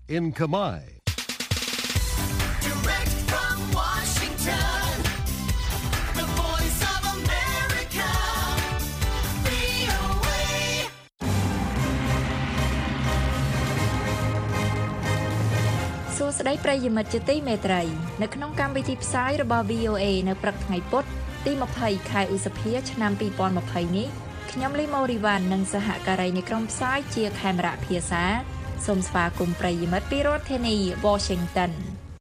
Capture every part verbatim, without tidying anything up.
in Khmer. Direct from Washington, the voice of America, វី អូ เอសួស្តីប្រិយមិត្តជាទីមេត្រីនៅក្នុងកម្មវិធីផ្សាយរបស់ វី អូ เอ នៅព្រឹកថ្ងៃពុធទីยี่สิบខែឧសភាឆ្នាំยี่สิบยี่สิบនេះខ្ញុំលីម៉ូរីវ៉ាន់និងសហការីនៃក្រុមផ្សាយជាខេមរៈភាសាសូមស្វាគមន៍ប្រិយមិត្តពីរដ្ឋធានី Washington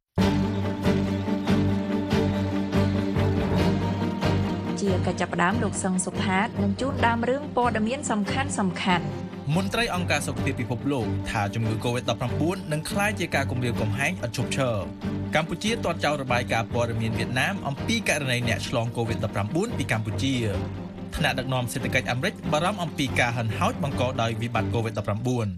ជាកិច្ចផ្ដើមលោកសឹងសុផាតនឹងជួនដើមរឿងព័ត៌មានសំខាន់សំខាន់មន្ត្រីអង្គការសុខភាពពិភពលោកថាជំងឺ កូវីដ ដប់ប្រាំបួន នឹងក្លាយជាការគំរាមកំហែងឥតឈប់ឈរកម្ពុជាទាត់ចោលរបាយការណ៍ព័ត៌មានវៀតណាមអំពីករណីអ្នកឆ្លង កូវីដ ដប់ប្រាំបួន ពីកម្ពុជាថ្នាក់ដឹកនាំសេដ្ឋកិច្ចអាមេរិកបារម្ភអំពីការហិនហោចបង្កដោយវិបត្តិ កូវីដ ដប់ប្រាំបួន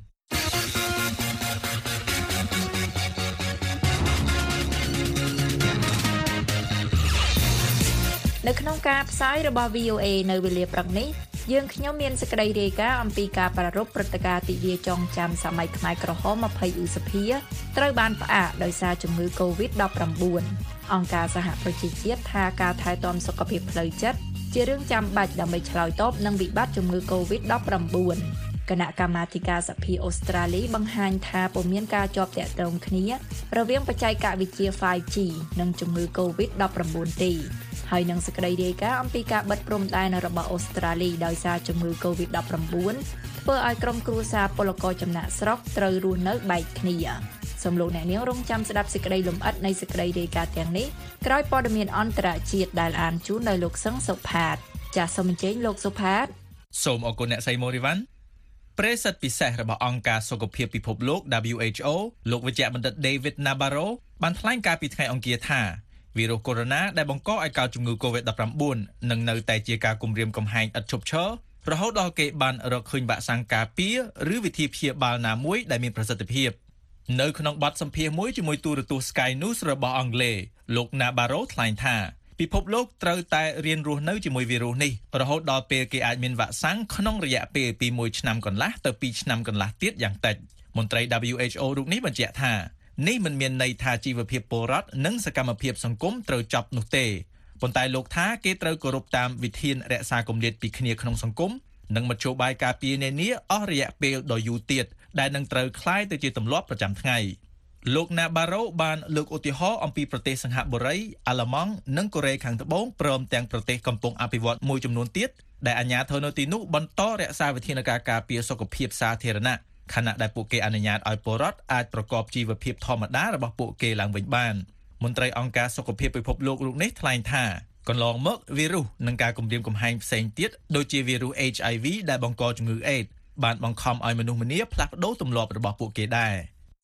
នៅក្នុងការផ្សាយរបស់ វី អូ เอ នៅវេលាព្រឹកនេះយើងខ្ញុំមានសេចក្តីរាយការណ៍អំពីការប្រារព្ធព្រឹត្តិការណ៍ទិវាចងចាំសម័យខ្មែរក្រហមยี่สิบឧសភាត្រូវបានផ្អាកដោយសារជំងឺ កូវីដ ដប់ប្រាំបួន អង្គការសហប្រជាជាតិថាការថែទាំសុខភាពផ្លូវចិត្តជារឿងចាំបាច់ដើម្បីឆ្លើយតបនឹងវិបត្តិជំងឺ កូវីដ ដប់ប្រាំបួន គណៈកម្មាធិការសភាអូស្ត្រាលីបង្ហាញថាពុំមានការជាប់ទាក់ទងគ្នារវាងបច្ចេកវិទ្យា five G និងជំងឺ កូវីដ ដប់ប្រាំបួន ទេហើយនឹងសេចក្តីរាយការណ៍អំពីការបិទព្រំដែនរបស់អូស្ត្រាលីដោយសារជំងឺ កូវីដ ដប់ប្រាំបួន ធ្វើឲ្យក្រុមគ្រួសារពលករចំណាក់ស្រុកត្រូវរស់នៅបែកគ្នាសូមលោកអ្នកនាងរងចាំស្ដាប់សេចក្តីលម្អិតនៃសេចក្តីរាយការណ៍ទាំងនេះក្រោយព័ត៌មានអន្តរជាតិដែលអានជូនដោយលោកសឹងសុផាតចាសសូមអញ្ជើញលោកសុផាតសូមអរគុណអ្នកស្រីម៉ូរីវ៉ាន់ប្រេសិតពិសេសរបស់អង្គការសុខភាពពិភពលោក ដបલ્યુ เอช โอ លោកវិជ្ជបណ្ឌិត David Nabarro បានថ្លែងការពីថ្ងៃអង្គារថាវីរុសកូវីដ ដែលបង្កឲ្យកើតជំងឺ កូវីដ ដប់ប្រាំបួន នឹងនៅតែជាការគំរាមកំហែងឥតឈប់ឈររហូតដល់គេបានរកឃើញវ៉ាក់សាំងការពារឬវិធីព្យាបាលណាមួយដែលមានប្រសិទ្ធភាពនៅក្នុងបទសម្ភាសន៍មួយជាមួយទូរទស្សន៍ Sky News របស់អង់គ្លេសលោក Nabarro ថ្លែងថាពិភពលោកត្រូវតែរៀនរស់នៅជាមួយវីរុសនេះរហូតដល់ពេលគេអាចមានវ៉ាក់សាំងក្នុងរយៈពេលពីមួយឆ្នាំកន្លះទៅពីរឆ្នាំកន្លះទៀតយ៉ាងតិចមន្ត្រី ដបલ્યુ เอช โอ រូបនេះបញ្ជាក់ថានេះមិនមានន័យថាជីវភាពពលរដ្ឋនិងសកម្មភាពសង្គមត្រូវចប់នោះទេប៉ុន្តែលោកថាគេត្រូវគោរពតាមវិធានរក្សាគម្លាតពីគ្នាក្នុងសង្គមនិងមធ្យោបាយការពារនានាអស់រយៈពេលដ៏យូរទៀតដែលនឹងត្រូវคล้ายទៅជាទម្លាប់ប្រចាំថ្ងៃលោក Nabarro បានលើកឧទាហរណ៍អំពីប្រទេសសិង្ហបុរីអាល្លឺម៉ង់និងកូរ៉េខាងត្បូងព្រមទាំងប្រទេសកំពុងអភិវឌ្ឍមួយចំនួនទៀតដែលអាជ្ញាធរនៅទីនោះបន្តរក្សាវិធានការការពារសុខភាពសាធារណៈខណៈដែលពួកគេអនុញ្ញាតឲ្យពលរដ្ឋអាចប្រកបជីវភាពធម្មតារបស់ពួកគេឡើងវិញបានមន្ត្រីអង្គការសុខភាពពិភពលោករូបនេះថ្លែងថាកន្លងមកវីរុសនិងការគំរាមកំហែងផ្សេងទៀតដូចជាវីរុស H I V ដែលបង្កជំងឺ AIDS បានបង្ខំឲ្យមនុស្សម្នាផ្លាស់ប្ដូរទម្លាប់របស់ពួកគេដែរ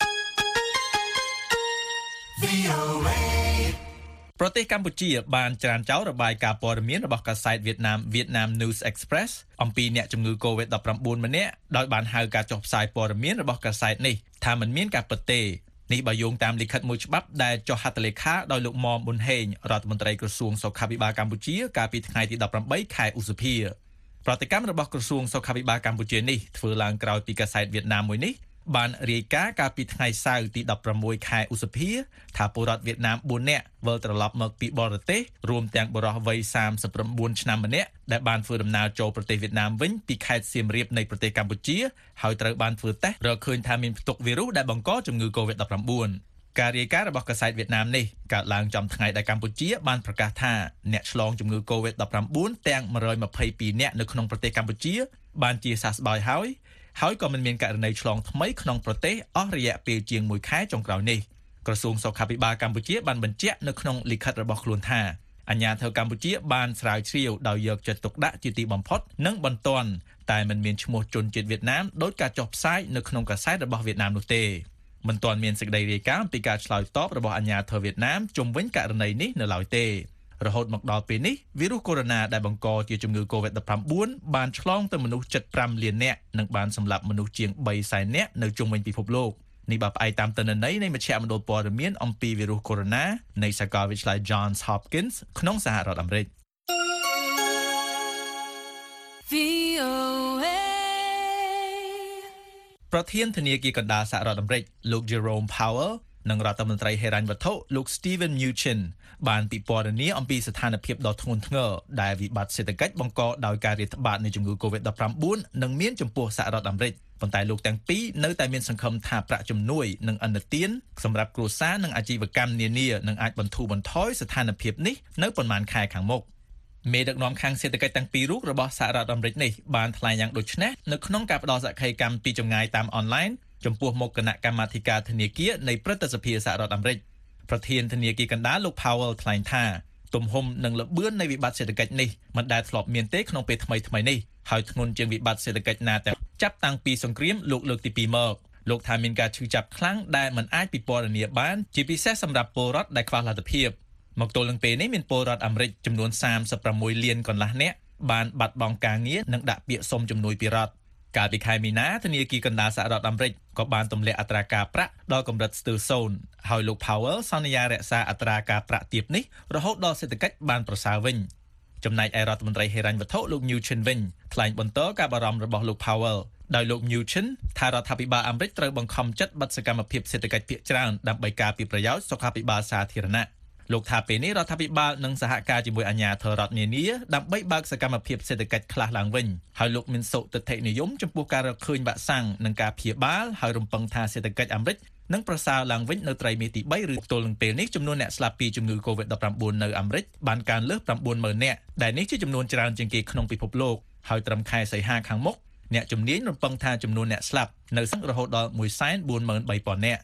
ប្រទេសកម្ពុជាបានច្រានចោលរបាយការណ៍ព័ត៌មានរបស់កាសែតវៀតណាម Vietnam News Express អំពីអ្នកជំងឺ កូវីដ ដប់ប្រាំបួន ម្នាក់ដោយបានហៅការចុះផ្សាយព័ត៌មានរបស់កាសែតនេះថាមិនមានការពិតទេនេះបើយោងតាមលិខិតមួយច្បាប់ដែលចុះហត្ថលេខាដោយលោកមុំប៊ុនហេងរដ្ឋមន្ត្រីក្រសួងសុខាភិបាលកម្ពុជាកាលពីថ្ងៃទីដប់ប្រាំបីខែឧសភាប្រតិកម្មរបស់ក្រសួងសុខាភិបាលកម្ពុជានេះធ្វើឡើងក្រោយពីកាសែតវៀតណាមមួយនេះបានរាយការណ៍កាលពីថ្ងៃសៅរ៍ទីដប់ប្រាំមួយខែឧសភាថាពលរដ្ឋវៀតណាមបួននាក់វិលត្រឡប់មកពីបរទេសរួមទាំងបុរសវ័យសាមសិប៩ឆ្នាំម្នាក់ដែលបានធ្វើដំណើរចូលប្រទេសវៀតណាមវិញពីខេត្តសៀមរាបនៃប្រទេសកម្ពុជាហើយត្រូវបានធ្វើតេស្តរកឃើញថាមានផ្ទុកវីរុសដែលបង្កជំងឺ កូវីដ ដប់ប្រាំបួន ការរាយការណ៍របស់កាសែតវៀតណាមនេះកើតឡើងចំថ្ងៃដែលកម្ពុជាបានប្រកាសថាអ្នកឆ្លងជំងឺ កូវីដ ដប់ប្រាំបួន ទាំងមួយរយម្ភៃពីរនាក់នៅក្នុងប្រទេសកម្ពុជាបានជាសះស្បើយហើយហើយក៏មិនមានករណីឆ្លងថ្មីក្នុងប្រទេសអស់រយៈពេលជាងមួយខែចុងក្រោយនេះក្រសួងសុខាភិបាលកម្ពុជាបានបញ្ជាក់នៅក្នុងលិខិតរបស់ខ្លួនថាអាជ្ញាធរកម្ពុជាបានស្រាវជ្រាវដោយយកចិត្តទុកដាក់ជាទីបំផុតនិងបន្ទាន់តែមិនមានឈ្មោះជនជាតិវៀតណាមដោយការចុះផ្សាយនៅក្នុងកាសែតរបស់វៀតណាមនោះទេមិនទាន់មានសេចក្តីរាយការណ៍ពីការឆ្លើយតបរបស់អាជ្ញាធរវៀតណាមជុំវិញករណីនេះនៅឡើយទេរហូតមកដល់ពេលនេះវីរុសកូវីដ ដែលបង្កជាជំងឺ កូវីដ ដប់ប្រាំបួន បានឆ្លងទៅមនុស្សជិតប្រាំលាននាក់និងបានសម្លាប់មនុស្សជាងបីសែននាក់នៅជុំវិញពិភពលោកនេះបើផ្អែកតាមទិន្នន័យនៃមជ្ឈមណ្ឌលព័ត៌មានអំពីវីរុសកូវីដ នៃសាកលវិទ្យាល័យ Johns Hopkins ក្នុងសហរដ្ឋអាមេរិកវី អូ เอប្រធានធនាគារកណ្ដាលសហរដ្ឋអាមេរិកលោក Jerome Powell និងរដ្ឋមន្ត្រីហិរញ្ញវត្ថុលោក Steven Mnuchin បានពិពណ៌នាអំពីស្ថានភាពដ៏ធ្ងន់ធ្ងរដែលវិបត្តិសេដ្ឋកិច្ចបង្កដោយការរាតត្បាតនៃជំងឺ COVID ដប់ប្រាំបួន និងមានចំពោះសហរដ្ឋអាមេរិកប៉ុន្តែលោកទាំងពីរនៅតែមានសង្ឃឹមថាប្រាក់ជំនួយនិងឥណទានសម្រាប់គ្រួសារនិងអាជីវកម្មនានានឹងអាចបន្ធូរបន្ថយស្ថានភាពនេះនៅប៉ុន្មានខែខាងមុខមេដឹកនាំខាងសេដ្ឋកិច្ចទាំងពីររូបរបស់សហរដ្ឋអាមេរិកនេះបានថ្លែងយ៉ាងដូចនេះនៅក្នុងការផ្ដល់សក្ខីកម្មពីចម្ងាយតាមអនឡាញចំពោះមុខគណៈកម្មាធិការធនាគារនៃព្រឹទ្ធសភាសហរដ្ឋអាមេរិកប្រធានធនាគារកណ្ដាលលោក Powell ថ្លែងថាទំហំនិងល្បឿននៃវិបត្តិសេដ្ឋកិច្ចនេះមិនដែលធ្លាប់មានទេក្នុងពេលថ្មីៗនេះហើយធ្ងន់ជាងវិបត្តិសេដ្ឋកិច្ចណាទាំងចាប់តាំងពីសង្គ្រាមលោកលើកទីពីរមកលោកថាមានការឈឺចាប់ខ្លាំងដែលមិនអាចពិពណ៌នាបានជាពិសេសសម្រាប់ពលរដ្ឋដែលខ្វះលទ្ធភាពមកទល់នឹងពេលនេះមានពលរដ្ឋអាមេរិកចំនួនសាមសិបប្រាំមួយលានកន្លះនាក់បានបាត់បង់ការងារនិងដាក់ពាក្យសុំជំនួយពីរដ្ឋកាលពីខែមីនាធនាគារកណ្ដាលសហរដ្ឋអាមេរិកក៏បានទម្លាក់អត្រាការប្រាក់ដល់កម្រិតស្ទើរសូន្យហើយលោក Powell សន្យារក្សាអត្រាការប្រាក់ទាបនេះរហូតដល់សេដ្ឋកិច្ចបានប្រសើរវិញចំណែកឯរដ្ឋមន្ត្រីហិរញ្ញវត្ថុលោក Mnuchin វិញថ្លែងបន្តការបារម្ភរបស់លោក Powell ដោយលោក Mnuchin ថារដ្ឋាភិបាលអាមេរិកត្រូវបង្ខំចិត្តបិទសកម្មភាពសេដ្ឋកិច្ចភាគច្រើនដើម្បីការពារប្រយោជន៍សុខាភិបាលសាធារណៈលោកថាពេលនេះរដ្ឋាភិបាលនឹងសហការជាមួយអាជ្ញាធររដ្ឋនានាដើម្បីបើកសកម្មភាពសេដ្ឋកិច្ចខ្លះឡើងវិញហើយលោកមានសុទិដ្ឋិនិយមចំពោះការរកឃើញវ៉ាក់សាំងនិងការព្យាបាលហើយរំពឹងថាសេដ្ឋកិច្ចអាមេរិកនឹងប្រសើរឡើងវិញនៅត្រីមាសទីបីឬទល់នឹងពេលនេះចំនួនអ្នកស្លាប់ពីជំងឺ COVID ដប់ប្រាំបួន នៅអាមេរិកបានកើនលើស ប្រាំបួនម៉ឺន នាក់ដែលនេះជាចំនួនច្រើនជាងគេក្នុងពិភពលោកហើយត្រឹមខែសីហាខាងមុខអ្នកជំនាញរំពឹងថាចំនួនអ្នកស្លាប់នៅសឹករហូតដល់មួយសែនបួនម៉ឺនបីពាន់នាក់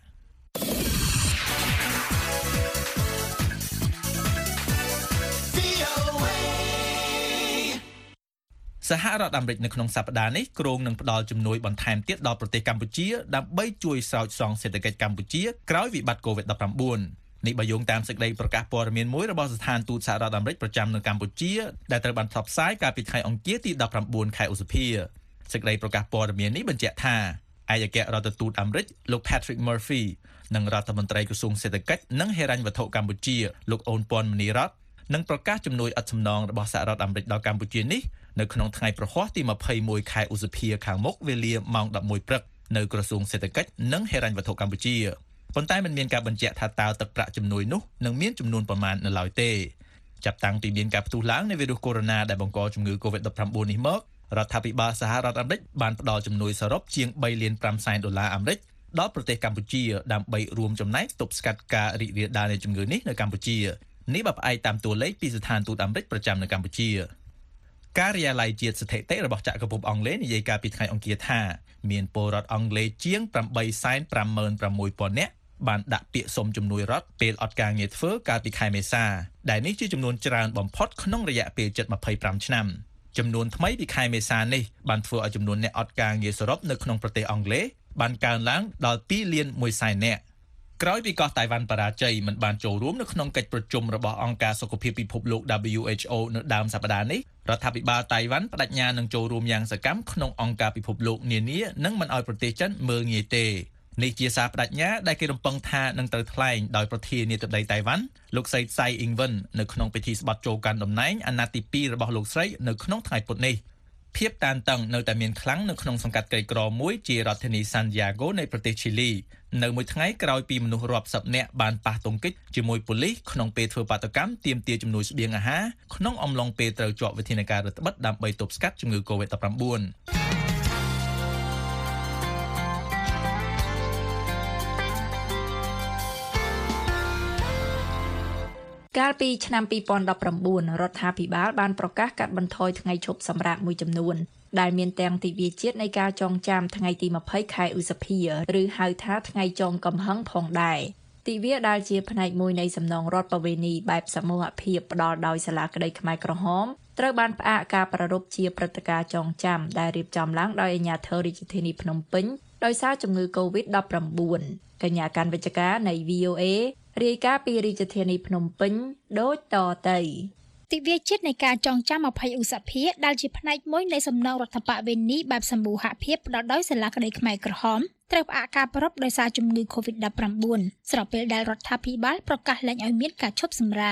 សហរដ្ឋអាមេរិកនៅក្នុងសប្តាហ៍នេះគ្រោងនឹងផ្ដល់ជំនួយបន្ថែមទៀតដល់ប្រទេសកម្ពុជាដើម្បីជួយស្រោចស្រង់សេដ្ឋកិច្ចកម្ពុជាក្រោយវិបត្តិ COVID ដប់ប្រាំបួន នេះបើយោងតាមសេចក្តីប្រកាសព័ត៌មានមួយរបស់ស្ថានទូតសហរដ្ឋអាមេរិកប្រចាំនៅកម្ពុជាដែលត្រូវបានផ្សព្វផ្សាយកាលពីថ្ងៃអង្គារទីដប់ប្រាំបួនខែឧសភាសេចក្តីប្រកាសព័ត៌មាននេះបញ្ជាក់ថាឯកអគ្គរដ្ឋទូតអាមេរិកលោក Patrick Murphy និងរដ្ឋមន្ត្រីក្រសួងសេដ្ឋកិច្ចនិងហិរញ្ញវត្ថុកម្ពុជាលោកអូនពាន់មនីរតន៍នឹងប្រកាសជំនួយឥតសំណងរបស់សហរដ្ឋអាមេរិកដល់កម្ពុជានេះនៅក្នុងថ្ងៃប្រហ័សទីម្ភៃមួយខែឧសភាខាងមុខវេលាម៉ោងដប់មួយព្រឹកនៅក្រសួងសេដ្ឋកិច្ចនិងហិរញ្ញវត្ថុកម្ពុជាប៉ុន្តែមិនមានការបញ្ជាក់ថាតើទឹកប្រាក់ជំនួយនោះនឹងមានចំនួនប៉ុន្មាននៅឡើយទេចាប់តាំងពីមានការផ្ទុះឡើងនៃវីរុសកូវីដ -ដដែលបង្កជំងឺ COVID ដប់ប្រាំបួន នេះមករដ្ឋាភិបាលសហរដ្ឋអាមេរិកបានផ្ដល់ជំនួយសរុបជាងបីលានប្រាំសែនដុល្លារអាមេរិកដល់ប្រទេសកម្ពុជាដើម្បីរួមចំណែកទប់ស្កាត់ការរីករាលដាលនៃជំងឺនេះនៅកម្ពុជានេះបើផ្អែកតាមតួលេខពីស្ថានទូតអាមេរិកប្រចាំនៅកម្ពុជាការិយាល័យជាតិស្ថិតិរបស់ចក្រភពអង់គ្លេសនិយាយកាលពីថ្ងៃអង្គារថាមានពលរដ្ឋអង់គ្លេសជាងប្រាំបីសែនប្រាំម៉ឺនប្រាំមួយពាន់នាក់បានដាក់ពាក្យសុំជំនួយរដ្ឋពេលអត់ការងារធ្វើកាលពីខែមេសាដែលនេះជាចំនួនច្រើនបំផុតក្នុងរយៈពេលជិតម្ភៃប្រាំឆ្នាំចំនួនថ្មីពីខែមេសានេះបានធ្វើឲ្យចំនួនអ្នកអត់ការងារសរុបនៅក្នុងប្រទេសអង់គ្លេសបានកើនឡើងដល់ពីរលានមួយសែននាក់ក្រោយពីកោះតៃវ៉ាន់បរាជ័យមិនបានចូលរួមនៅក្នុងកិច្ចប្រជុំរបស់អង្គការសុខភាពពិភពលោក W H O នៅដើមសប្តាហ៍នេះរដ្ឋាភិបាលតៃវ៉ាន់បដិញ្ញានឹងចូលរួមយ៉ាងសកម្មក្នុងអង្គការពិភពលោកនានានិងមិនឲ្យប្រទេសចិនមើលងាយទេនេះជាសារបដិញ្ញាដែលគេរំពឹងថានឹងត្រូវថ្លែងដោយប្រធានាធិបតីតៃវ៉ាន់លោកសីសៃអ៊ីងវិននៅក្នុងពិធីស្បត់ចូលកាន់តំណែងអាណត្តិទីពីររបស់លោកស្រីនៅក្នុងថ្ងៃពុធនេះភាពតានតឹងនៅតែមានខ្លាំងនៅក្នុងសង្កាត់ក្រីក្រមួយជារដ្ឋធានីសាន់ឌីយ៉ាហ្គោនៃប្រទេសឈីលីនៅមួយថ្ងៃក្រោយពីមនុស្សរាប់សិបនាក់បានប៉ះទង្គិចជាមួយប៉ូលីសក្នុងពេលធ្វើបាតុកម្មទាមទារជំនួយស្បៀងអាហារក្នុងអំឡុងពេលត្រូវជាប់វិធានការរដ្ឋបិទដើម្បីទប់ស្កាត់ជំងឺ COVID ដប់ប្រាំបួនកាលពីឆ្នាំពីរពាន់ដប់ប្រាំបួនរដ្ឋាភិបាលបានប្រកាសកាត់បន្ថយថ្ងៃឈប់សម្រាកមួយចំនួនដែលមានទាំងទិវាជាតិនៃការចងចាំថ្ងៃទីម្ភៃខែឧសភាឬហៅថាថ្ងៃចងកំហឹងផងដែរទិវាដែលជាផ្នែកមួយនៃសំណងរដ្ឋប្រវេណីបែបសមូហភាពផ្ដល់ដោយសាលាក្តីខ្មែរក្រហមត្រូវបានផ្អាកការប្រារព្ធជាព្រឹត្តិការណ៍ចងចាំដែលរៀបចំឡើងដោយអាជ្ញាធររាជធានីភ្នំពេញដោយសារជំងឺ COVID ដប់ប្រាំបួន កញ្ញាកាន់វិជ្ជការនៃ V O A រាយការណ៍ពីរាជធានីភ្នំពេញដូចតទៅទិវាជាតិនៃការចងចាំម្ភៃឧសភាដែលជាផ្នែកមួយនៃសំណងរដ្ឋបវេណីបែបសម្បូរភាពផ្ដល់ដោយសាលាក្តីខ្មែរក្រហមត្រូវផ្អាកការប្រារព្ធដោយសារជំងឺ COVID ដប់ប្រាំបួន ស្របពេលដែលរដ្ឋាភិបាលប្រកាសលែងឲ្យមានការឈប់សម្រាក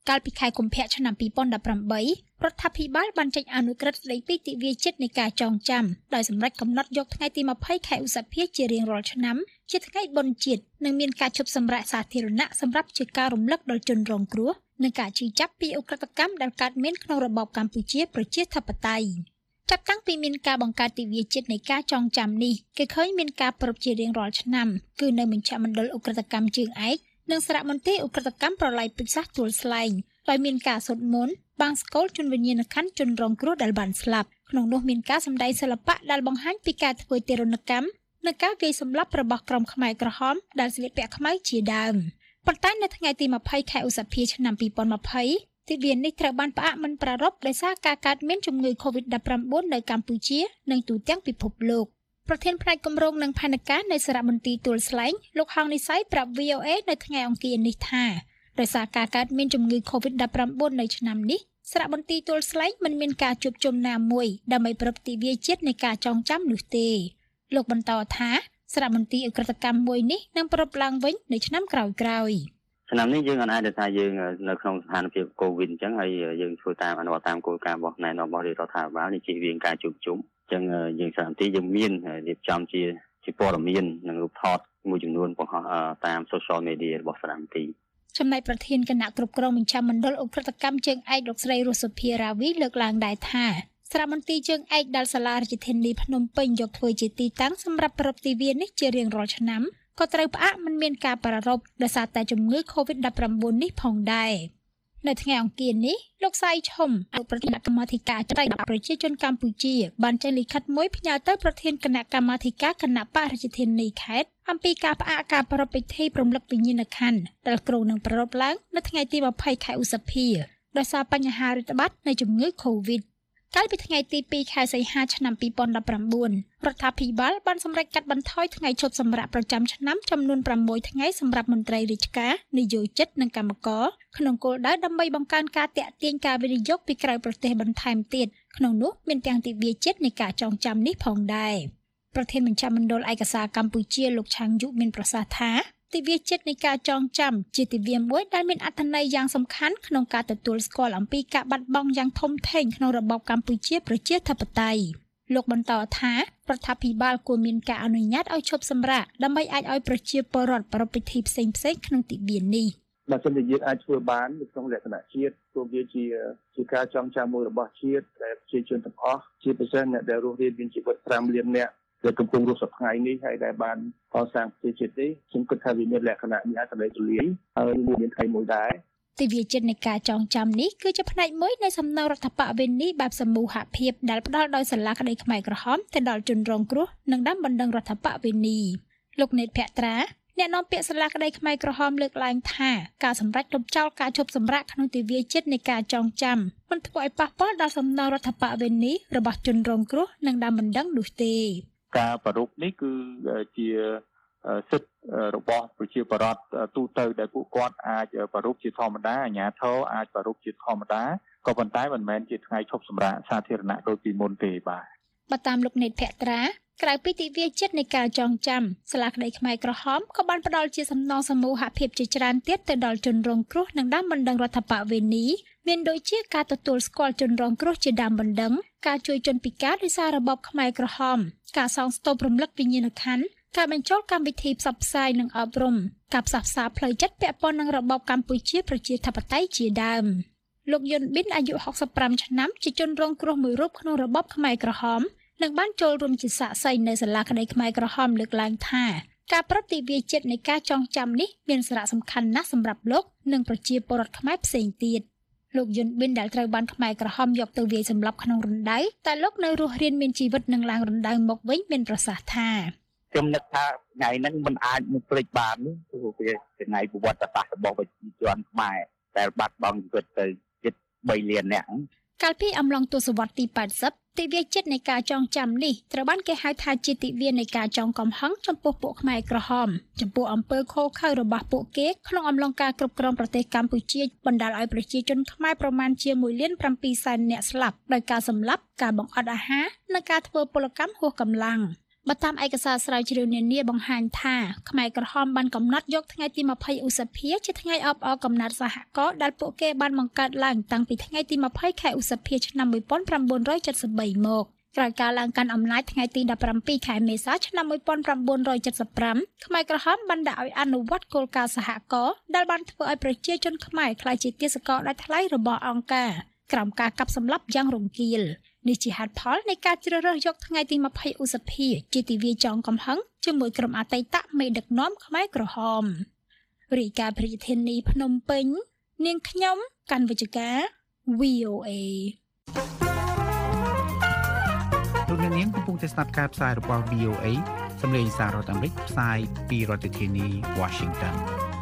កាលពីខែកុម្ភៈឆ្នាំពីរពាន់ដប់ប្រាំបីរដ្ឋាភិបាលបានចេញអនុក្រឹត្យស្តីពីទិវាជាតិនៃការចងចាំដោយសម្រេចកំណត់យកថ្ងៃទីម្ភៃខែឧសភាជារៀងរាល់ឆ្នាំជាថ្ងៃបុណ្យជាតិនិងមានការឈប់សម្រាកសាធារណៈសម្រាប់ជាការរំលឹកដល់ជនរងគ្រោះនិងការជឿចាប់ពីអ ுக ្រិតកម្មដែលកើតមានក្នុងរបបកម្ពុជាប្រជាធិបតេយ្យចាប់តាំងពីមានការបង្កើតទិវាជាតិនៃការចងចាំនេះគេឃើញមានការប្រពៃជារៀងរាល់ឆ្នាំគឺនៅមជ្ឈមណ្ឌលអ ுக ្រិតកម្មជើងឯកនិងសារមន្ទីរអ ுக ្រិតកម្មប្រល័យពូជសាសន៍ទួលស្លែងដោយមានការសូត្រមន្តបង្សកលជន់វិញ្ញាណក្ខន្ធជនរងគ្រោះដែលបានស្លាប់ក្នុងនោះមានការសម្ដែងសិល្បៈដែលបង្ហាញពីការធ្វើទារុណកម្មនិងការវាយសម្លាប់របស់ក្រុមខ្មែរក្រហមដែលស្លៀកពាក់ខ្មៅជាដើមប៉ុន្តែនៅថ្ងៃទីម្ភៃខែឧសភាឆ្នាំពីរពាន់ម្ភៃទិវានេះត្រូវបានផ្អាកមិនប្រារព្ធដោយសារការកើតមានជំងឺ កូវីដដប់ប្រាំបួន នៅកម្ពុជានិងទូទាំងពិភពលោកប្រធានផ្នែកគម្រោងនិងផែនការនៃសារមន្ទីរទួលស្លែងលោកហងនិស័យប្រាប់ វី អូ អេ នៅថ្ងៃអង្គារនេះថាដោយសារការកើតមានជំងឺ កូវីដដប់ប្រាំបួន នៅឆ្នាំនេះសារមន្ទីរទួលស្លែងមិនមានការជួបជុំណាមួយដើម្បីប្រពៃទិវាជាតិនៃការចងចាំនោះទេលោកបន្តថាសារមន្ទីរអ ுக ្រិតកម្មមួយនេះនឹងប្រពៃឡើងវិញនៅឆ្នាំក្រោយៗឆ្នាំនេះយើងអាចថាយើងនៅក្នុងស្ថានភាពកូវីដអញ្ចឹងហើយយើងធ្វើតាមអនុវត្តតាមគោលការណ៍របស់ណែនាំរបស់រដ្ឋាភិបាលនេះជៀសវាងការជួបជុំអញ្ចឹងយើងសារមន្ទីរយើងមានរៀបចំជាជាព័ត៌មាននិងរូបថតមួយចំនួនបង្ហោះតាម social media របស់សារមន្ទីរចំណែកប្រធានគណៈគ្រប់គ្រងមជ្ឈមណ្ឌលអ ுக ្រិតកម្មជើងឯកលោកស្រីរស់សុភារាវីលើកឡើងដែរថាសារមន្ទីរជើងឯកដែលសាលារាជធានីភ្នំពេញយកធ្វើជាទីតាំងសម្រាប់ប្រពៃទិវានេះជារៀងរាល់ឆ្នាំក៏ត្រូវផ្អាកមិនមានការប្រារព្ធដោយសារតែជំងឺ កូវីដដប់ប្រាំបួន នេះផងដែរនៅថ្ងៃអង្គារនេះលោកសៃឈុំអនុប្រធានគណៈកម្មាធិការចែកប្រជាជនកម្ពុជាបានចេញលិខិតមួយផ្ញើទៅប្រធានគណៈកម្មាធិការគណៈបករាជធានីខេត្តអំពីការផ្អាកការប្រារព្ធពិធីរំលឹកវិញ្ញាណក្ខន្ធដែលគ្រោងនឹងប្រារព្ធឡើងនៅថ្ងៃទីម្ភៃខែឧសភាដោយសារបញ្ហារាតត្បាតនៃជំងឺ កូវីដកាលពីថ្ងៃទីពីរខែសីហាឆ្នាំពីរពាន់ដប់ប្រាំបួនរដ្ឋាភិបាលបានសម្រេចកាត់បន្ថយថ្ងៃឈប់សម្រាកប្រចាំឆ្នាំចំនួនប្រាំមួយថ្ងៃសម្រាប់មន្ត្រីរាជការនិយោជិតនិងកម្មករក្នុងគោលដៅដើម្បីបង្កើនការទាក់ទាញការវិនិយោគពីក្រៅប្រទេសបន្ថែមទៀតក្នុងនោះមានទាំងទិវាជាតិនៃការចងចាំនេះផងដែរប្រធានមជ្ឈមណ្ឌលឯកសារកម្ពុជាលោកឆាងយុមានប្រសាសន៍ថាទិវាជាតិនៃការចងចាំជាទិវាមួយដែលមានអត្ថន័យយ៉ាងសំខាន់ក្នុងការទទួលស្គាល់អំពីការបាត់បង់យ៉ាងធំធេងក្នុងរបបកម្ពុជាប្រជាធិបតេយ្យលោកបន្តថារដ្ឋាភិបាលគួរមានការអនុញ្ញាតឲ្យឈប់សម្រាកដើម្បីអាចឲ្យប្រជាពលរដ្ឋប្រារព្ធពិធីផ្សេងៗក្នុងទិវានេះបើសិនជាយើងអាចធ្វើបានក្នុងលក្ខណៈជាតិព្រោះវាជាជាការចងចាំមួយរបស់ជាតិដែលប្រជាជនទាំងអស់ជាពិសេសអ្នកដែលរស់រានមានជីវិតប្រាំលាននាក់ដែលកំពុងរស់សប្តាហ៍នេះហើយដែលបានកសាងប្រទេសជាតិនេះខ្ញុំគិតថាវាមានលក្ខណៈមានអត្ថន័យទូលាយហើយមានថ្ងៃមួយដែរទិវាជាតិនៃការចងចាំនេះគឺជាផ្នែកមួយនៃសំណើរដ្ឋបវេណីបែបសមូហភាពដែលផ្ដល់ដោយសាលាក្តីខ្មែរក្រហមទៅដល់ជនរងគ្រោះនិងដើមបណ្ដឹងរដ្ឋបវេណីលោកនេតភក្ត្រាអ្នកនាំពាក្យសាលាក្តីខ្មែរក្រហមលើកឡើងថាការសម្រេចលុបចោលការឈប់សម្រាកក្នុងទិវាជាតិនៃការចងចាំមិនធ្វើឲ្យប៉ះពាល់ដល់សំណើរដ្ឋបវេណីរបស់ជនរងគ្រោះនិងដើមបណ្ដឹងនោះទេការប្រារព្ធនេះគឺជាសិទ្ធិរបស់ប្រជាពលរដ្ឋទូទៅដែលពួកគាត់អាចប្រារព្ធជាធម្មតាអាជ្ញាធរអាចប្រារព្ធជាធម្មតាក៏ប៉ុន្តែមិនមែនជាថ្ងៃឈប់សម្រាកសាធារណៈដូចពីមុនទេបាទបើតាមលោកនេតភក្ត្រាក្រៅពីទិវាជាតិនៃការចងចាំសាលាក្តីខ្មែរក្រហមក៏បានផ្ដល់ជាសំណងសមូហភាពជាច្រើនទៀតទៅដល់ជនរងគ្រោះនិងដើមបណ្ដឹងរដ្ឋបវេណីមានដូចជាការទទួលស្គាល់ជនរងគ្រោះជាដើមបណ្ដឹងការជួយជនពិការដោយសាររបបខ្មែរក្រហមការសងស្ទូបរំលឹកវិញ្ញាណក្ខន្ធការបញ្ចូលកម្មវិធីផ្សព្វផ្សាយនិងអប់រំការផ្សះផ្សាផ្លូវចិត្តពាក់ព័ន្ធនឹងរបបកម្ពុជាប្រជាធិបតេយ្យជាដើមលោកយុនប៊ិនអាយុហុកសិបប្រាំឆ្នាំជាជនរងគ្រោះមួយរូបក្នុងរបបខ្មែរក្រហមនិងបានចូលរួមជាសាក្សីនៅសាលាក្តីខ្មែរក្រហមលើកឡើងថាការប្រតិទិវាជាតិនៃការចងចាំនេះមានសារៈសំខាន់ណាស់សម្រាប់លោកនិងប្រជាពលរដ្ឋខ្មែរផ្សេងទៀតលោកយុនប៊ិនដែលត្រូវបានខ្មែរក្រហមយកទៅវាយសម្លាប់ក្នុងរណ្ដៅតែលោកនៅរស់រានមានជីវិតនឹងឡើងរណ្ដៅមកវិញមានប្រសាសន៍ថាខ្ញុំនឹកថាថ្ងៃហ្នឹងមិនអាចនឹងភ្លេចបានព្រោះវាជាថ្ងៃប្រវត្តិសាស្ត្ររបស់ប្រជាជនខ្មែរដែលបាត់បង់ជីវិតទៅជិតបីលាននាក់កាលពីអំឡុងទសវត្សរ៍ទីប៉ែតសិបទិវាជាតិនៃការចងចាំនេះត្រូវបានគេហៅថាជាទិវានៃការចងកំហឹងចំពោះពួកខ្មែរក្រហមចំពោះអំពើខុសខើរបស់ពួកគេក្នុងអំឡុងការគ្រប់គ្រងប្រទេសកម្ពុជាបណ្ដាលឲ្យប្រជាជនខ្មែរប្រមាណជាមួយលានប្រាំពីរសែននាក់ស្លាប់ដោយការសម្លាប់ការបង្អត់អាហារនិងការធ្វើពលកម្មហួសកម្លាំងបើតាមឯកសារស្រាវជ្រាវនានាបង្ហាញថាខ្មែរក្រហមបានកំណត់យកថ្ងៃទី20ឧសភាជាថ្ងៃអបអរកំណត់សហករណ៍ដែលពួកគេបានបង្កើតឡើងតាំងពីថ្ងៃទី20ខែឧសភាឆ្នាំ1973មកក្រោយការឡើងកាន់អំណាចថ្ងៃទី17ខែមេសាឆ្នាំ1975ខ្មែរក្រហមបានដាក់ឲ្យអនុវត្តគោលការណ៍សហករណ៍ដែលបានធ្វើឲ្យប្រជាជនខ្មែរក្លាយជាទាសករដាច់ថ្លៃរបស់អង្គការក្រោមការកាប់សម្លាប់យ៉ាងរង្គាលនេះជាហេតុផលនៃការជ្រើសរើសយកថ្ងៃទី20ឧសភាជាទិវាចងកំហឹងជាមួយក្រុមអតីតមេដឹកនាំខ្មែរក្រហមរាយការណ៍ប្រជាធានីភ្នំពេញនាងខ្ញុំកាន់វិជ្ជការ វី អូ เอលោកអ្នកនាងកំពុងតែស្ដាប់ការផ្សាយរបស់ វី អូ เอ សម្លេងសាររដ្ឋអាមេរិកផ្សាយពីរដ្ឋធានី Washington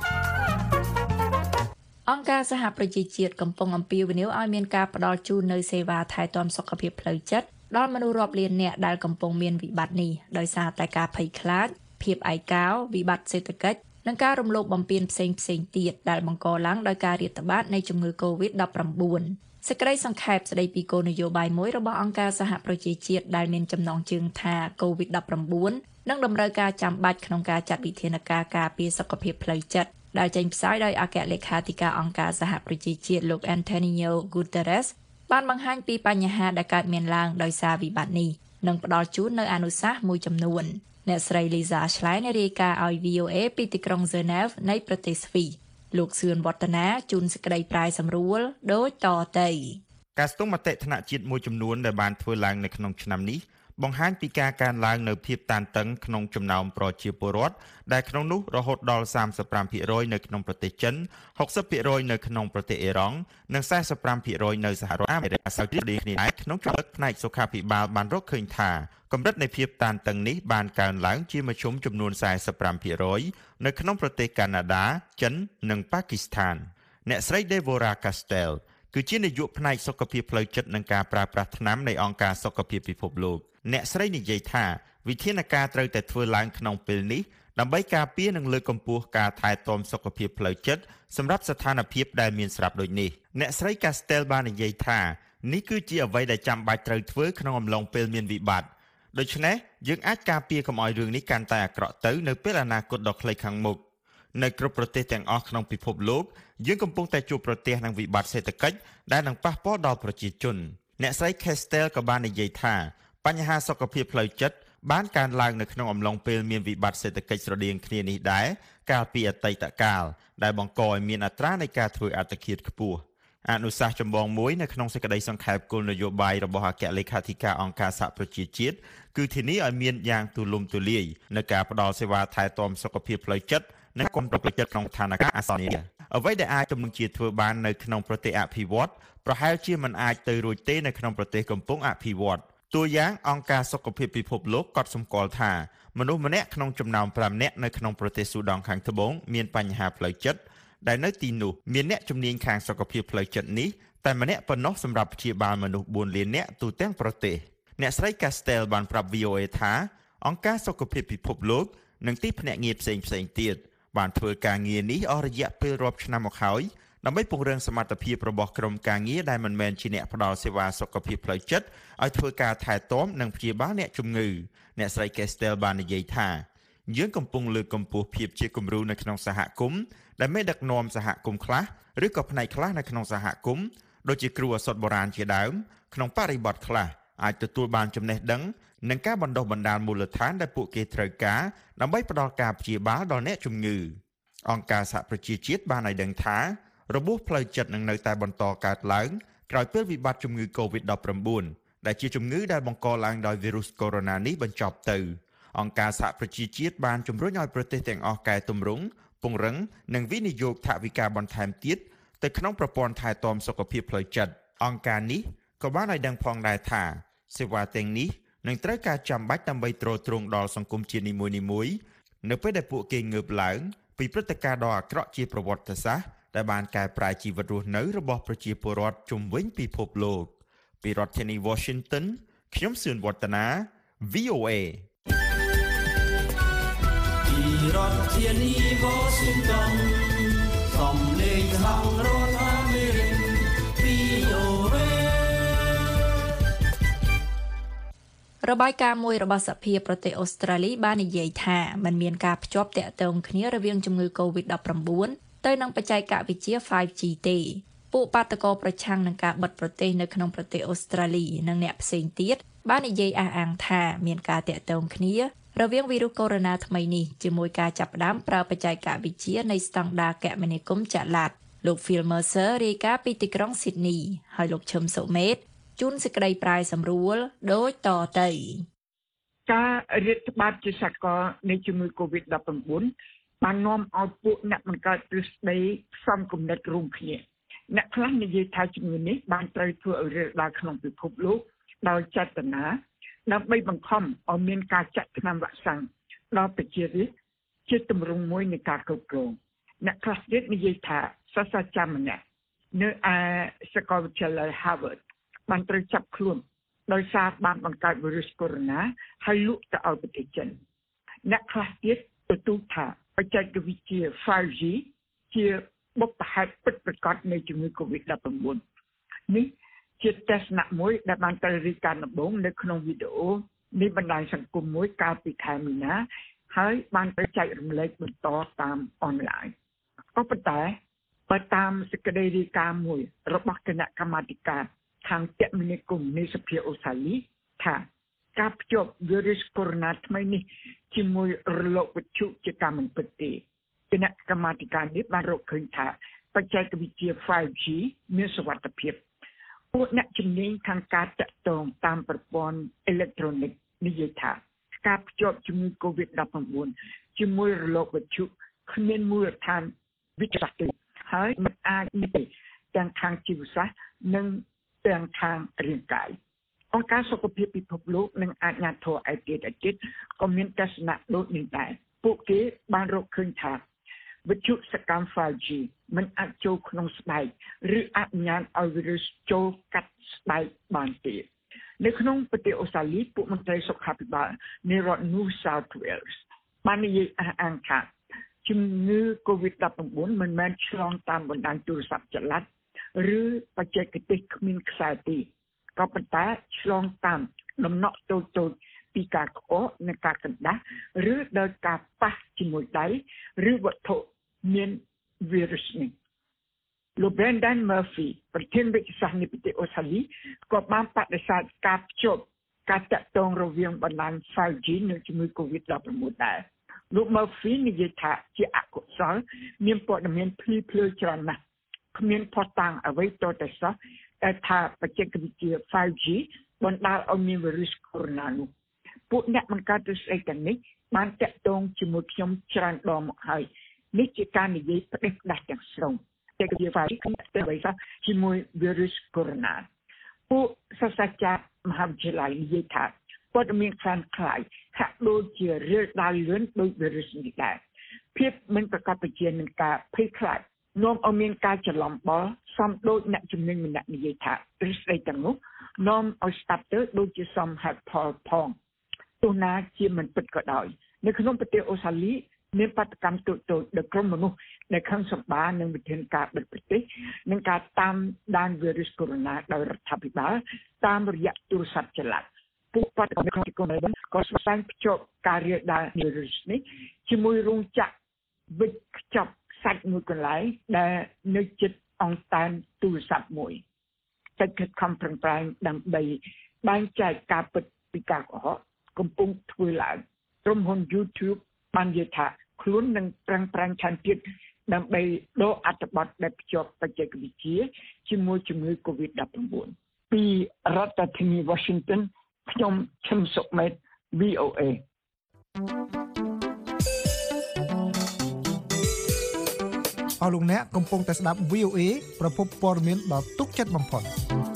អង្គការសហប្រជាជាតិកំពុងអំពាវនាវឲ្យមានការផ្តល់ជូននូវសេវាថែទាំសុខភាពផ្លូវចិត្តដល់មនុស្សរាប់លាននាក់ដែលកំពុងមានវិបត្តិនេះដោយសារតែការភ័យខ្លាចភាពឯកោវិបត្តិសេដ្ឋកិច្ចនិងការរំលោភបំពានផ្សេងៗទៀតដែលបង្កឡើងដោយការរាតត្បាតនៃជំងឺ កូវីដ ដប់ប្រាំបួន សេចក្តីសង្ខេបស្តីពីគោលនយោបាយមួយរបស់អង្គការសហប្រជាជាតិដែលមានចំណងជើងថា កូវីដ ដប់ប្រាំបួន និងតម្រូវការចាំបាច់ក្នុងការចាត់វិធានការការពារសុខភាពផ្លូវចិត្តដែលចេញផ្សាយដោយអគ្គលេខាធិការអង្គការសហប្រជាជាតិលោក Antonio Guterres បានបង្ហាញពីបញ្ហាដែលកើតមានឡើងដោយសារវិបត្តិនេះនិងផ្ដល់ជូននូវអនុសាសន៍មួយចំនួនអ្នកស្រី Lisa Schlein រាយការណ៍ឲ្យ វី អូ เอ ពីទីក្រុង Geneva នៃប្រទេសស្វីសលោកសឿនវឌ្ឍនាជូនសេចក្តីប្រាយសម្រួលដូចតទៅការស្ទង់មតិថ្នាក់ជាតិមួយចំនួនដែលបានធ្វើឡើងនៅក្នុងឆ្នាំនេះបង្ហាញពីការកើនឡើងនៅភាពតានតឹងក្នុងចំណោមប្រជាពលរដ្ឋដែលក្នុងនោះរហូតដល់ សាមសិបប្រាំភាគរយ នៅក្នុងប្រទេសចិន ហុកសិបភាគរយ នៅក្នុងប្រទេសអ៊ីរ៉ង់និង សែសិបប្រាំភាគរយ នៅសហរដ្ឋអាមេរិកសាជាគ្នាដែរក្នុងចំណុចផ្នែកសុខាភិបាលបានរកឃើញថាកម្រិតនៃភាពតានតឹងនេះបានកើនឡើងជាមធ្យមចំនួន សែសិបប្រាំភាគរយ នៅក្នុងប្រទេសកាណាដាចិននិងប៉ាគីស្ថានអ្នកស្រី Deborah Castell គឺជានាយកផ្នែកសុខភាពផ្លូវចិត្តនិងការប្រើប្រាស់ថ្នាំនៃអង្គការសុខភាពពិភពលោកអ្នកស្រីនិយាយថាវិធានការត្រូវតែធ្វើឡើងក្នុងពេលនេះដើម្បីការពារនិងលើកកម្ពស់ការថែទាំសុខភាពផ្លូវចិត្តសម្រាប់ស្ថានភាពដែលមានស្រាប់ដូចនេះអ្នកស្រី Castell បាននិយាយថានេះគឺជាអ្វីដែលចាំបាច់ត្រូវធ្វើក្នុងអំឡុងពេលមានវិបត្តិដូច្នេះយើងអាចការពារកុំឲ្យរឿងនេះកាន់តែអាក្រក់ទៅនៅពេលអនាគតដ៏ខ្លីខាងមុខនៅគ្រប់ប្រទេសទាំងអស់ក្នុងពិភពលោកយើងកំពុងតែជួបប្រទះនឹងវិបត្តិសេដ្ឋកិច្ចដែលនឹងប៉ះពាល់ដល់ប្រជាជនអ្នកស្រី Castell ក៏បាននិយាយថាបញ្ហាសុខភាពផ្លូវចិត្តបានកើនឡើងនៅក្នុងអំឡុងពេលមានវិបត្តិសេដ្ឋកិច្ចស្រដៀងគ្នានេះដែរកាលពីអតីតកាលដែលបង្កឲ្យមានអត្រានៃការធ្វើអត្តឃាតខ្ពស់អនុសាសន៍ចម្បងមួយនៅក្នុងសេចក្តីសង្ខេបគោលនយោបាយរបស់អគ្គលេខាធិការអង្គការសហប្រជាជាតិគឺធានាឲ្យមានយ៉ាងទូលំទូលាយនៅការផ្តល់សេវាថែទាំសុខភាពផ្លូវចិត្តនិងគាំទ្រផ្លូវចិត្តក្នុងស្ថានភាពអាសន្ននេះអ្វីដែលអាចទំនឹងជាធ្វើបាននៅក្នុងប្រទេសអភិវឌ្ឍប្រហែលជាមិនអាចទៅរួចទេនៅក្នុងប្រទេសកំពុងអភិវឌ្ឍតួយ៉ាងអង្គការសុខភាពពិភពលោកក៏សម្គាល់ថាមនុស្សម្នាក់ក្នុងចំណោមប្រាំនាក់នៅក្នុងប្រទេសស៊ូដង់ខាងត្បូងមានបញ្ហាផ្លូវចិត្តដែលនៅទីនោះមានអ្នកជំនាញខាងសុខភាពផ្លូវចិត្តនេះតែម្នាក់ប៉ុណ្ណោះសម្រាប់ព្យាបាលមនុស្សបួនលាននាក់ទូទាំងប្រទេសអ្នកស្រី Castell បានប្រាប់ វី អូ เอ ថាអង្គការសុខភាពពិភពលោកនិងទីភ្នាក់ងារផ្សេងៗទៀតបានធ្វើការងារនេះអស់រយៈពេលរាប់ឆ្នាំមកហើយដើម្បីពង្រឹងសមត្ថភាពរបស់ក្រុមការងារដែលមិនមែនជាអ្នកផ្ដល់សេវាសុខភាពផ្លូវចិត្តឲ្យធ្វើការថែទាំនិងព្យាបាលអ្នកជំងឺអ្នកស្រី Castell បាននិយាយថាយើងកំពុងលើកកម្ពស់ភាពជាគំរូនៅក្នុងសហគមន៍ដែលមេដឹកនាំសហគមន៍ខ្លះឬក៏ផ្នែកខ្លះនៅក្នុងសហគមន៍ដូចជាគ្រូឱសថបុរាណជាដើមក្នុងបរិបទខ្លះអាចទទួលបានចំណេះដឹងនិងការបណ្ដុះបណ្ដាលមូលដ្ឋានដែលពួកគេត្រូវការដើម្បីផ្ដល់ការព្យាបាលដល់អ្នកជំងឺអង្គការសហប្រជាជាតិបានឲ្យដឹងថារបួសផ្លូវចិត្តនឹងនៅតែបន្តកើតឡើងក្រោយពេលវិបត្តិជំងឺ កូវីដ ដប់ប្រាំបួន ដែលជាជំងឺដែលបង្កឡើងដោយវីរុសកូវីដ នេះបញ្ចប់ទៅអង្គការសហប្រជាជាតិបានជំរុញឲ្យប្រទេសទាំងអស់កែតម្រង់ពង្រឹងនិងវិនិយោគថវិកាបន្ថែមទៀតទៅក្នុងប្រព័ន្ធថែទាំសុខភាពផ្លូវចិត្តអង្គការនេះក៏បានឲ្យដឹងផងដែរថាសេវាទាំងនេះនឹងត្រូវការចាំបាច់ដើម្បីទ្រទ្រង់ដល់សង្គមជាតិនីមួយៗនៅពេលដែលពួកគេងើបឡើងពីព្រឹត្តិការណ៍ដ៏អាក្រក់ជាប្រវត្តិសាស្ត្រដែលបានកែប្រែជីវិតរស់នៅរបស់ប្រជាពលរដ្ឋជុំវិញពិភពលោកពីរដ្ឋធានី Washington ខ្ញុំសឿនវឌ្ឍនា វី អូ เอពីរដ្ឋធានី Washington សំឡេងខាងរដ្ឋអាមេរិក វី អូ เอរបាយការណ៍មួយរបស់សភាប្រទេសអូស្ត្រាលីបាននិយាយថាมันមានការភ្ជាប់ទាក់ទងគ្នារវាងជំងឺ កូវីដ ដប់ប្រាំបួន ទៅនឹងបច្ចេកវិទ្យា ហ្វៃជី ទេពួកបាតកោប្រឆាំងនឹងការបិទប្រទេសនៅក្នុងប្រទេសអូស្ត្រាលីនិងអ្នកផ្សេងទៀតបាននិយាយអះអាងថាមានការទាក់ទងគ្នារវាងវីរុសកូវីដ ថ្មីនេះជាមួយការចាប់ផ្ដើមប្រើបច្ចេកវិទ្យានៃស្តង់ដារគមនាគមន៍ចល័តលោក Phil Mercer រាយការណ៍ពីទីក្រុង Sydney ហើយលោកឈឹមសុមេតជូនសេចក្តីប្រាយសម្រួលដូចតទៅការរាតត្បាតជាសកលនៃជំងឺ កូវីដ ដប់ប្រាំបួន បាននាំឲ្យពួកអ្នកបង្កើតទ្រឹស្ដីផ្សំគំនិតរួមគ្នាអ្នកខ្លះនិយាយថាជំងឺនេះបានត្រូវធ្វើឲ្យរាលដាលក្នុងពិភពលោកដោយចេតនាដើម្បីបង្ខំឲ្យមានការចាក់ថ្នាំវ៉ាក់សាំងដល់ប្រជារាស្ត្រជាទម្រង់មួយនៃការគ្រប់គ្រងអ្នកខ្លះទៀតនិយាយថាសាស្ត្រាចារ្យម្នាក់នៅឯសាកលវិទ្យាល័យ Harvard បានត្រូវចាប់ខ្លួនដោយសារបានបង្កើតវីរុសកូវីដ ហើយលក់ទៅឲ្យប្រទេសចិនអ្នកខ្លះទៀតទទូចថាបច្ចេកវិទ្យា ហ្វៃជី ជាបុព្វហេតុពិតប្រាកដនៃជំងឺ កូវីដ ដប់ប្រាំបួន នេះជាទស្សនៈមួយដែលបានត្រូវរៀបការដំបូងនៅក្នុងវីដេអូនៃបណ្ដាញសង្គមមួយកាលពីខែមីនាហើយបានទៅចែករំលែកបន្តតាមអនឡាញក៏ប៉ុន្តែបើតាមសេចក្តីរាយការណ៍មួយរបស់គណៈកម្មាធិការខាងគមនាគមន៍នៃសភាអូស្ត្រាលីថាការភ្ជាប់វីរុសកូវីដ ថ្មីនេះជាមួយរលកវិទ្យុជាការមិនពិតទេគណៈកម្មាធិការនេះបានរកឃើញថាបច្ចេកវិទ្យា ហ្វៃជី មានសុវត្ថិភាពពួកអ្នកជំនាញខាងការតាក់ទងតាមប្រព័ន្ធអេឡិចត្រូនិកនិយាយថាការភ្ជាប់ជំងឺ កូវីដ ដប់ប្រាំបួន ជាមួយរលកវិទ្យុគ្មានមូលដ្ឋានវិទ្យាសាស្ត្រទេហើយមិនអាចមានទេទាំងខាងជីវសាស្ត្រនិងទាំងខាងរាងកាយអង្គការសុខភាពពិភពលោកនិងអាជ្ញាធរឯទៀតឯទៀតក៏មានទស្សនៈដូចនេះដែរពួកគេបានរកឃើញថាវិទ្យុសកម្ម ហ្វៃជី មិនអាចចូលក្នុងស្បែកឬអនុញ្ញាតឲ្យវីរុសចូលកាត់ស្បែកបានទេនៅក្នុងប្រទេសអូស្ត្រាលីពួកមន្ត្រីសុខាភិបាលនៃរដ្ឋ New South Wales បាននិយាយអះអាងថាជំងឺ កូវីដ ដប់ប្រាំបួន មិនមែនឆ្លងតាមបណ្ដាញទូរស័ព្ទចល័តឬបច្ចេកទេសគ្មានខ្សែទេក៏ប៉ុន្តែឆ្លងតាមដំណក់តូចៗពីការក្អកនិងការកណ្ដាស់ឬដោយការប៉ះជាមួយដៃឬវត្ថុមានវីរុសនេះលោក Brendan Murphy ប្រធានវិទ្យាសាស្ត្រនៃប្រទេសអូស្ត្រាលីក៏បានបដិសេធការភ្ជាប់ការតាក់ទងរវាងបណ្ដាញ ហ្វៃជី និងជំងឺ កូវីដ ដប់ប្រាំបួន ដែរលោក Murphy និយាយថាជាអកុសលមានព័ត៌មានភ្លឺភ្លើច្រើនណាស់គ្មានផុសតាំងអ្វីតតែសោះតែថាបច្ចេកវិទ្យា ហ្វៃជី បណ្ដាលឲ្យមានវីរុសកូវីដ នោះពួកអ្នកបង្កើតទ្រឹស្ដីទាំងនេះបានតាក់ទងជាមួយខ្ញុំច្រើនដងមកហើយនេះជាការនិយាយផ្ដេសផ្ដាស់ទាំងស្រុងតែជាហ្វៃជីខ្ញុំតែអ្វីសោះជាមួយវីរុសកូវីដ ពួកសាស្ត្រាចារ្យមហាវិទ្យាល័យនិយាយថាព័ត៌មានខ្លាំងខ្លាយហាក់ដូចជារាលដាលលឿនដោយវីរុសនេះដែរភាពមិនប្រកបប្រជានឹងការភ័យខ្លាចនាំឲ្យមានការច្រឡំបល់សំដូចអ្នកជំនាញម្នាក់និយាយថាទ្រឹស្ដីទាំងនោះនាំឲ្យស្ដាប់ទៅដូចជាសំហេតុផលផងទោះណាជាមិនពិតក៏ដោយនៅក្នុងប្រទេសអូស្ត្រាលីមានបាតកម្មទូទៅដោយក្រុមមនុស្សដែលខំសម្បានឹងវិធានការបិទប្រទេសនិងការតាមដានវីរុសកូវីដ ដោយរដ្ឋាភិបាលតាមរយៈទូរស័ព្ទចល័តពួកបាតកម្មក្នុងទីក្រុងនេះក៏ស្វែងភ្ជាប់ការរាលដាលវីរុសនេះជាមួយរោងចក្រវិចខ្ចប់សាច់មួយកន្លែងដែលនៅជិតអង្គតានទូរស័ព្ទមួយតែខិតខំប្រឹងប្រែងដើម្បីបែងចែកការពិតពីការកុហកកំពុងធ្វើឡើងក្រុមហ៊ុន YouTube បាននិយាយថាខ្លួននឹងប្រឹងប្រែងឆានទៀតដើម្បីដកអត្ថបទដែលភ្ជាប់បច្ចេកវិទ្យាជាមួយជំងឺ កូវីដ ដប់ប្រាំបួន ពីរដ្ឋធានី Washington ខ្ញុំឈឹមសុមេត វី អូ អេអស់លោកអ្នកកំពុងតែស្ដាប់ វី អូ អេ ប្រភពព័ត៌មានដ៏ទុកចិត្តបំផុត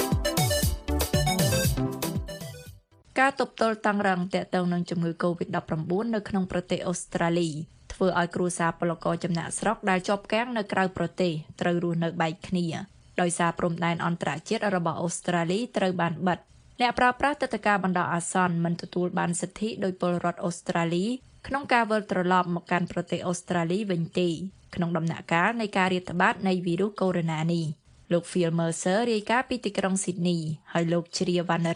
ការទប់ទល់តាំងរ៉ាំងទាក់ទងនឹងជំងឺ កូវីដ ដប់ប្រាំបួន នៅក្នុងប្រទេសអូស្ត្រាលីធ្វើឲ្យគ្រួសារពលករចំណាក់ស្រុកដែលជាប់គាំងនៅក្រៅប្រទេសត្រូវរស់នៅបែកគ្នាដោយសារព្រំដែនអន្តរជាតិរបស់អូស្ត្រាលីត្រូវបានបិទអ្នកប្រើប្រាស់ទឹកដីការបណ្ដោះអាសន្នមិនទទួលបានសិទ្ធិដោយពលរដ្ឋអូស្ត្រាលីក្នុងការវិលត្រឡប់មកកាន់ប្រទេសអូស្ត្រាលីវិញទេក្នុងដំណាក់កាលនៃការរាតត្បាតនៃវីរុសកូវីដ នេះលោក Phil Mercer រាយការណ៍ពីទីក្រុង Sydney ហើយលោកជ្រាវណ្ណរិទ្ធ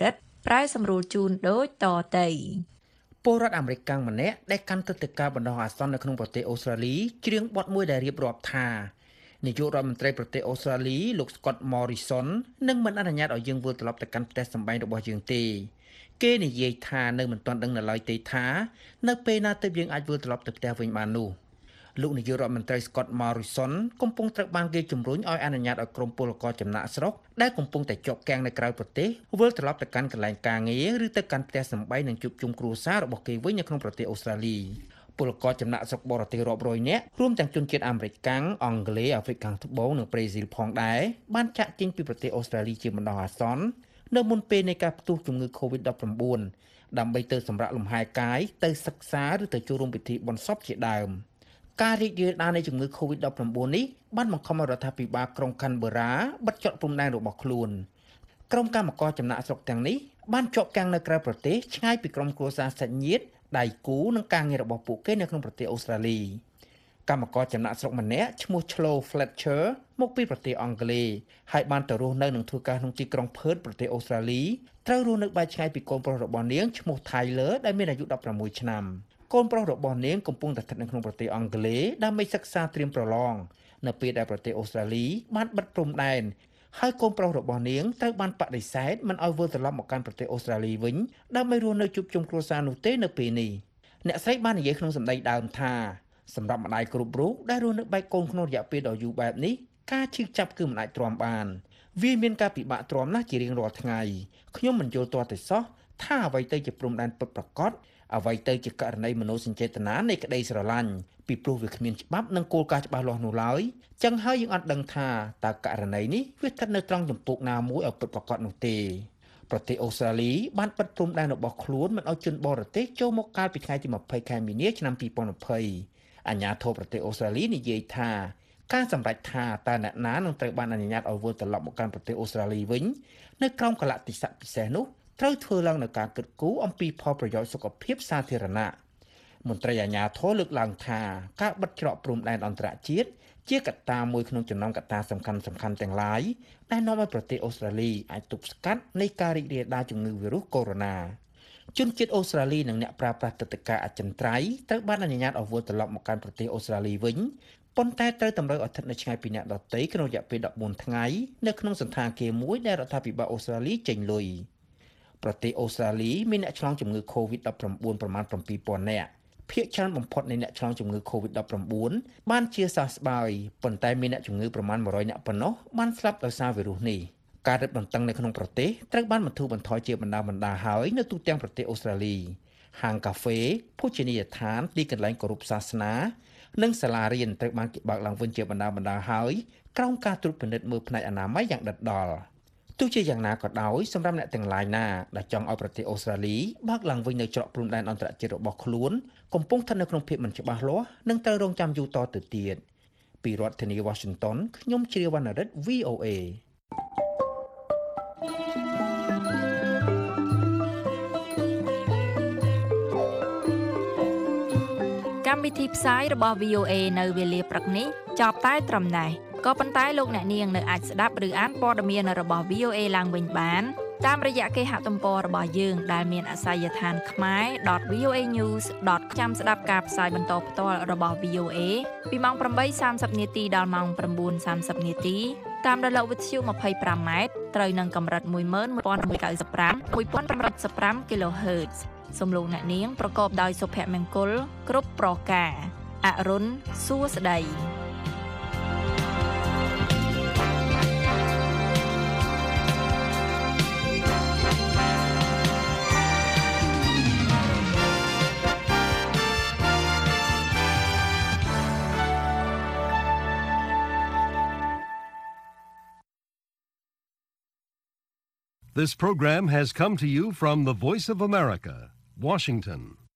ប្រែសម្រួលជូនដូចតទៅពលរដ្ឋអាមេរិកកាំងម្នាក់ដែលកាន់ទឹកទៅការបណ្ដោះអាសន្ននៅក្នុងប្រទេសអូស្ត្រាលីច្រៀងបទមួយដែលរៀបរាប់ថានាយករដ្ឋមន្ត្រីប្រទេសអូស្ត្រាលីលោក Scott Morrison នឹងមិនអនុញ្ញាតឲ្យយើងវិលត្រឡប់ទៅកាន់ផ្ទះសម្បែងរបស់យើងទេគេនិយាយថានៅមិនទាន់ដឹងនៅឡើយទេថានៅពេលណាទើបយើងអាចវិលត្រឡប់ទៅផ្ទះវិញបាននោះលោកនាយករដ្ឋមន្ត្រី Scott Morrison កំពុងត្រូវបានគេជំរុញឲ្យអនុញ្ញាតឲ្យក្រុមពលករចំណាក់ស្រុកដែលកំពុងតែជាប់គាំងនៅក្រៅប្រទេសវិលត្រឡប់ទៅកាន់កន្លែងការងារឬទៅកាន់ផ្ទះសម្បែងនិងជួបជុំគ្រួសាររបស់គេវិញនៅក្នុងប្រទេសអូស្ត្រាលីពលករចំណាក់ស្រុកបរទេសរាប់រយនាក់រួមទាំងជនជាតិអាមេរិកកាំងអង់គ្លេសអាហ្វ្រិកខាងត្បូងនិងប្រេស៊ីលផងដែរបានចាក់ចេញពីប្រទេសអូស្ត្រាលីជាបណ្ដោះអាសន្ននៅមុនពេលនៃការផ្ទុះជំងឺ កូវីដ ដប់ប្រាំបួន ដើម្បីទៅសម្រាកលំហែកាយទៅសិក្សាឬទៅចូលរួមពិធីបុណ្យសពជាដើមការរីករាលដាលនៃជំងឺ កូវីដ ដប់ប្រាំបួន នេះបានបង្ខំឲ្យរដ្ឋាភិបាលក្រុងខាន់បឺរ៉ាបិទច្រកព្រំដែនរបស់ខ្លួនក្រុមកម្មករចំណាក់ស្រុកទាំងនេះបានជាប់គាំងនៅក្រៅប្រទេសឆ្ងាយពីក្រុមគ្រួសារសាច់ញាតិដៃគូនិងការងាររបស់ពួកគេនៅក្នុងប្រទេសអូស្ត្រាលីកម្មករចំណាក់ស្រុកម្នាក់ឈ្មោះ Chloe Fletcher មកពីប្រទេសអង់គ្លេសហើយបានទៅរស់នៅនិងធ្វើការក្នុងទីក្រុង Perth ប្រទេសអូស្ត្រាលីត្រូវរស់នៅបែរឆ្ងាយពីកូនប្រុសរបស់នាងឈ្មោះ Tyler ដែលមានអាយុដប់ប្រាំមួយឆ្នាំកូនប្រុសរបស់នាងកំពុងតែស្ថិតនៅក្នុងប្រទេសអង់គ្លេសដើម្បីសិក្សាត្រៀមប្រឡងនៅពេលដែលប្រទេសអូស្ត្រាលីបានបិទព្រំដែនហើយកូនប្រុសរបស់នាងត្រូវបានបដិសេធមិនឲ្យវិលត្រឡប់មកកាន់ប្រទេសអូស្ត្រាលីវិញដើម្បីរស់នៅជួបជុំគ្រួសារនោះទេនៅពេលនេះអ្នកស្រីបាននិយាយក្នុងសម្ដីដើមថាសម្រាប់ម្ដាយគ្រប់រូបដែលរស់នៅបែកកូនក្នុងរយៈពេលដ៏យូរបែបនេះការឈឺចាប់គឺមិនអាចទ្រាំបានវាមានការពិបាកទ្រាំណាស់ជារៀងរាល់ថ្ងៃខ្ញុំមិនយល់ទាស់តែសោះថាអ្វីទៅជាព្រំដែនពិតប្រាកដអ្វីទៅជាករណីមនោសញ្ចេតនានៃក្តីស្រឡាញ់ពីព្រោះវាគ្មានច្បាប់និងគោលការណ៍ច្បាស់លាស់នោះឡើយចឹងហើយយើងអត់ដឹងថាតើករណីនេះវាស្ថិតនៅត្រង់ជំពូកណាមួយឲ្យពិតប្រាកដនោះទេប្រទេសអូស្ត្រាលីបានបិទព្រំដែនរបស់ខ្លួនមិនឲ្យជនបរទេសចូលមកកាលពីថ្ងៃទីម្ភៃខែមីនាឆ្នាំពីរពាន់ยี่สิบអាជ្ញាធរប្រទេសអូស្ត្រាលីនិយាយថាការសម្រេចថាតើអ្នកណានឹងត្រូវបានអនុញ្ញាតឲ្យវិលត្រឡប់មកកាន់ប្រទេសអូស្ត្រាលីវិញនៅក្រោមកលៈទេសៈពិសេសនោះត្រូវធ្វើឡើងនៅការគិតគូរអំពីផលប្រយោជន៍សុខភាពសាធារណៈមន្ត្រីអាជ្ញាធរលើកឡើងថាការបិទច្រកព្រំដែនអន្តរជាតិជាកត្តាមួយក្នុងចំណោមកត្តាសំខាន់សំខាន់ទាំងឡាយដែលនាំឲ្យប្រទេសអូស្ត្រាលីអាចទប់ស្កាត់នៃការរីករាលដាលជំងឺវីរុសកូវីដ ជនជាតិអូស្ត្រាលីនិងអ្នកប្រើប្រាស់ទឹកដីអចិន្ត្រៃយ៍ត្រូវបានអនុញ្ញាតឲ្យវិលត្រឡប់មកកាន់ប្រទេសអូស្ត្រាលីវិញប៉ុន្តែត្រូវតម្រូវឲ្យស្ថិតនៅឆ្ងាយពីអ្នកដទៃក្នុងរយៈពេលដប់បួនថ្ងៃនៅក្នុងសន្តាគារមួយដែលរដ្ឋាភិបាលអូស្ត្រាលីចេញលុយប្រទេសអូស្ត្រាលីមានអ្នកឆ្លងជំងឺ កូវីដ ដប់ប្រាំបួន ប្រមាណប្រាំពីរពាន់នាក់ភាគច្រើនបំផុតនៃអ្នកឆ្លងជំងឺ កូវីដ ដប់ប្រាំបួន បានជាសះស្បើយប៉ុន្តែមានអ្នកជំងឺប្រមាណមួយរយនាក់ប៉ុណ្ណោះបានស្លាប់ដោយសារវីរុសនេះការរឹតបន្តឹងនៅក្នុងប្រទេសត្រូវបានបន្ធូរបន្ថយជាបណ្ដាបណ្ដាហើយនៅទូទាំងប្រទេសអូស្ត្រាលីហាងកាហ្វេភោជនីយដ្ឋានទីកន្លែងគោរពសាសនានិងសាលារៀនត្រូវបានគេបើកឡើងវិញជាបណ្ដាបណ្ដាហើយក្រោមការត្រួតពិនិត្យមើលផ្នែកអនាម័យយ៉ាងដិតដល់ទោះជាយ៉ាងណាក៏ដោយសម្រាប់អ្នកទាំងឡាយណាដែលចង់ឲ្យប្រទេសអូស្ត្រាលីបើកឡើងវិញនៅច្រកព្រំដែនអន្តរជាតិរបស់ខ្លួនកំពុងស្ថិតនៅក្នុងភាពមិនច្បាស់លាស់និងត្រូវរងចាំយូរតទៅទៀតពីរដ្ឋធានី Washington ខ្ញុំជ្រាវវណ្ណរិទ្ធ វី អូ เอកម្មវិធីផ្សាយរបស់ វី អូ เอ នៅវេលាព្រឹកនេះចប់តែត្រឹមនេះក៏ប៉ុន្តែលោកអ្នកនាងនៅអាចស្ដាប់ឬអានព័ត៌មានរបស់ វី អូ เอ ឡើងវិញបានតាមរយៈគេហទំព័ររបស់យើងដែលមានអាសយដ្ឋាន khmae dot v o a news dot com ចាំស្ដាប់ការផ្សាយបន្តផ្ទាល់របស់ វី អូ เอ ពីម៉ោងប្រាំបីសាមសិបនាទីដល់ម៉ោងប្រាំបួនសាមសិបនាទីតាមរលកវិទ្យុยี่สิบห้าម៉ែត្រត្រូវនឹងកម្រិតmột một một một chínห้า một五mộtห้า kHz សូមលោកអ្នកនាងប្រកបដោយសុភមង្គលគ្រប់ប្រការអរុនសួស្តី This program has come to you from the Voice of America, Washington.